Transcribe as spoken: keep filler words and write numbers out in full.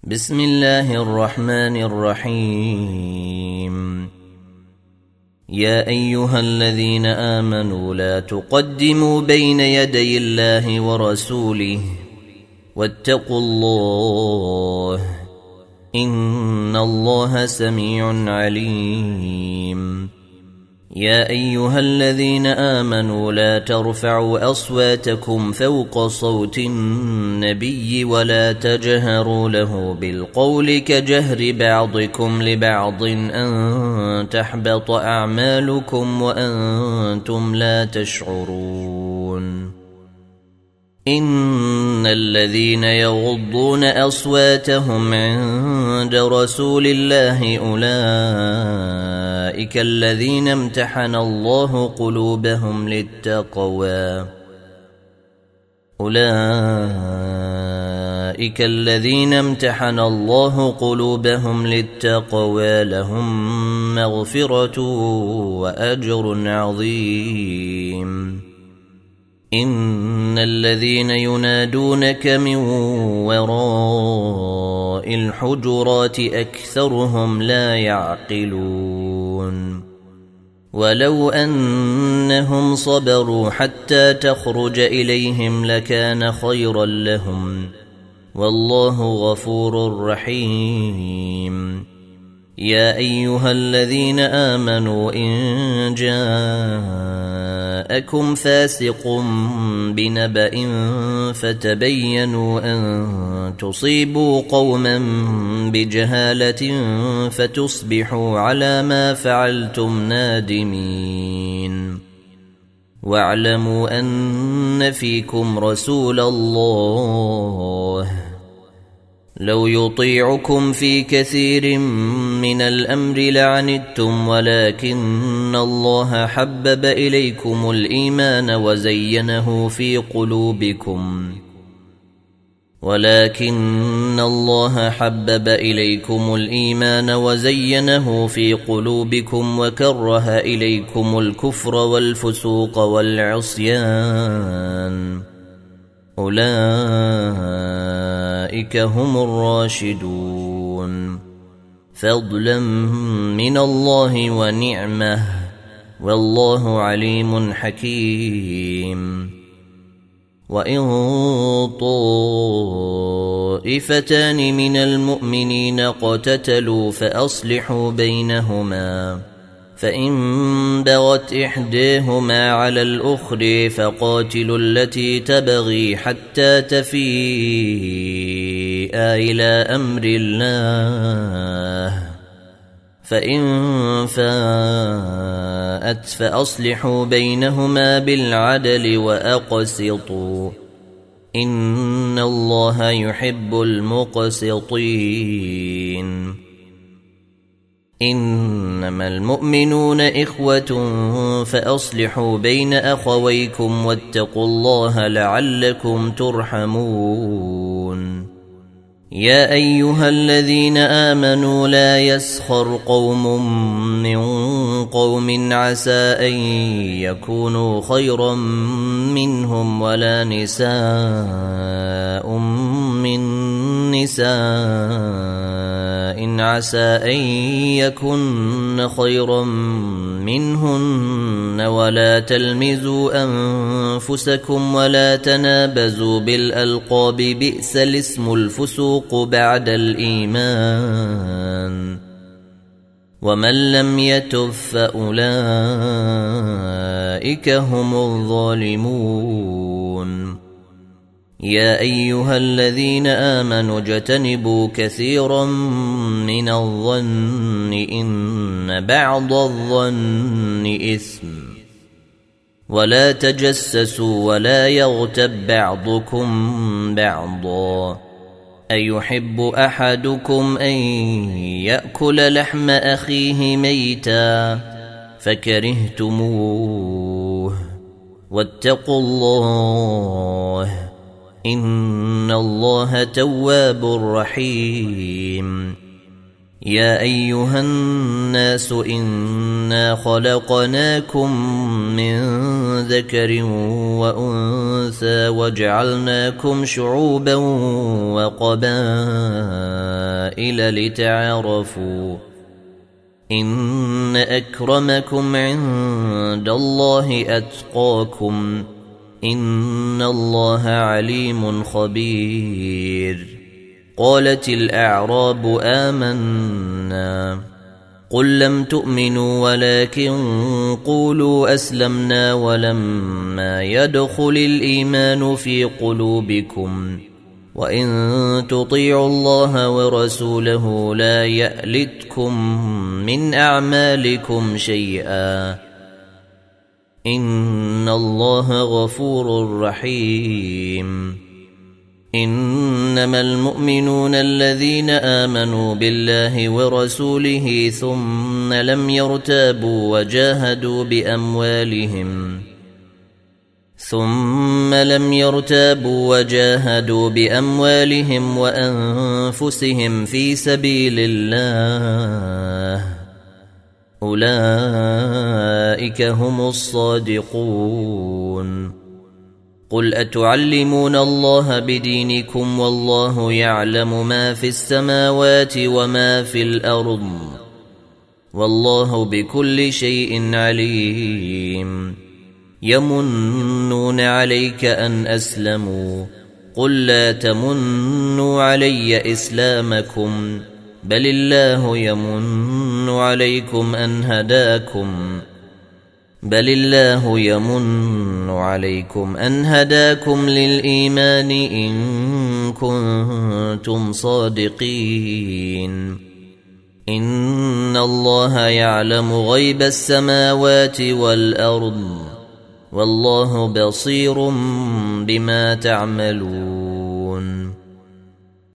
بسم الله الرحمن الرحيم. يا أيها الذين آمنوا لا تقدموا بين يدي الله ورسوله واتقوا الله إن الله سميع عليم. يا أيها الذين آمنوا لا ترفعوا أصواتكم فوق صوت النبي ولا تجهروا له بالقول كجهر بعضكم لبعض أن تحبط أعمالكم وأنتم لا تشعرون. إن الذين يغضون أصواتهم عند رسول الله أولئك الذين امتحن الله قلوبهم للتقوى أولئك الذين امتحن الله قلوبهم للتقوى لهم مغفرة وأجر عظيم. إن الذين ينادونك من وراء الحجرات أكثرهم لا يعقلون. ولو أنهم صبروا حتى تخرج إليهم لكان خيرا لهم والله غفور رحيم. يا أيها الذين آمنوا إن جاءكم فاسق بنبأ فتبينوا أن تصيبوا قوما بجهالة فتصبحوا على ما فعلتم نادمين. واعلموا أن فيكم رسول الله لو يطيعكم في كثير من الأمر لعنتم ولكن الله حبب إليكم الإيمان وزينه في قلوبكم ولكن الله حبب إليكم الإيمان وزينه في قلوبكم وكره إليكم الكفر والفسوق والعصيان أولئك هم الراشدون فضلا من الله ونعمه والله عليم حكيم. وإن طائفتان من المؤمنين اقتتلوا فأصلحوا بينهما فإن بغت إحداهما على الأخرى فقاتلوا التي تبغي حتى تفيء إلى أمر الله فإن فاءت فأصلحوا بينهما بالعدل وأقسطوا إن الله يحب المقسطين. إنما المؤمنون إخوة فأصلحوا بين أخويكم واتقوا الله لعلكم ترحمون. يا أيها الذين آمنوا لا يسخر قوم من قوم عسى أن يكونوا خيرا منهم ولا نساء من نساء عسى أن يكن خيرا منهن ولا تلمزوا أنفسكم ولا تنابزوا بالألقاب بئس الاسم الفسوق بعد الإيمان ومن لم يتب فأولئك هم الظالمون. يا أيها الذين آمنوا اجتنبوا كثيرا من الظن إن بعض الظن إثم ولا تجسسوا ولا يغتب بعضكم بعضا أيحب أحدكم أن يأكل لحم أخيه ميتا فكرهتموه واتقوا الله إن الله تواب رحيم. يا أيها الناس إنا خلقناكم من ذكر وأنثى وجعلناكم شعوبا وقبائل قبائل لتعارفوا إن أكرمكم عند الله أتقاكم إن الله عليم خبير. قالت الأعراب آمنا قل لم تؤمنوا ولكن قولوا أسلمنا ولما يدخل الإيمان في قلوبكم وإن تطيعوا الله ورسوله لا يألتكم من أعمالكم شيئا إن الله غفور رحيم. إنما المؤمنون الذين آمنوا بالله ورسوله ثم لم يرتابوا وجاهدوا بأموالهم ثم لم يرتابوا وجاهدوا بأموالهم وأنفسهم في سبيل الله أولئك هم الصادقون. قل أتعلمون الله بدينكم والله يعلم ما في السماوات وما في الأرض والله بكل شيء عليم. يمنون عليك أن أسلموا قل لا تمنوا علي إسلامكم بل الله يمن عليكم أن هداكم بل الله يمن عليكم أن هداكم للإيمان إن كنتم صادقين. إن الله يعلم غيب السماوات والأرض والله بصير بما تعملون.